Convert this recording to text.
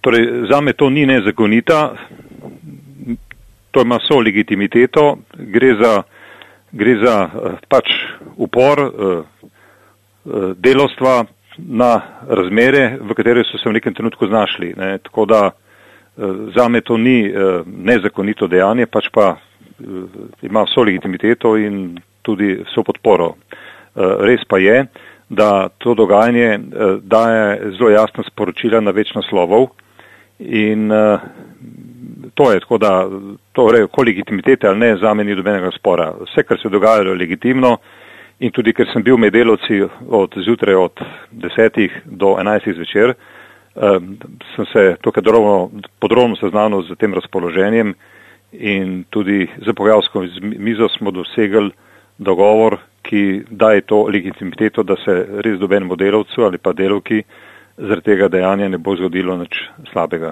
Torej, zame to ni nezakonita, to ima vso legitimiteto, gre za pač upor delavstva na razmere, v katere so se v nekem trenutku znašli. Ne. Tako da zame to ni nezakonito dejanje, pač pa ima vso legitimiteto in tudi vso podporo. Res pa je, da to dogajanje daje zelo jasna sporočila na več naslovov in to je tako, da torej, ko legitimitete ali ne, zame ni dobenega spora. Vse, kar se dogajalo, je legitimno in tudi, ker sem bil med delavci od zjutraj od 10 do 11 zvečer, sem se tukaj podrobno seznanil z tem razpoloženjem in tudi za pogajalsko mizo smo dosegli dogovor, ki daje to legitimiteto, da se res dobenemu delavcu ali pa delavki zaradi tega dejanja ne bo zgodilo nič slabega.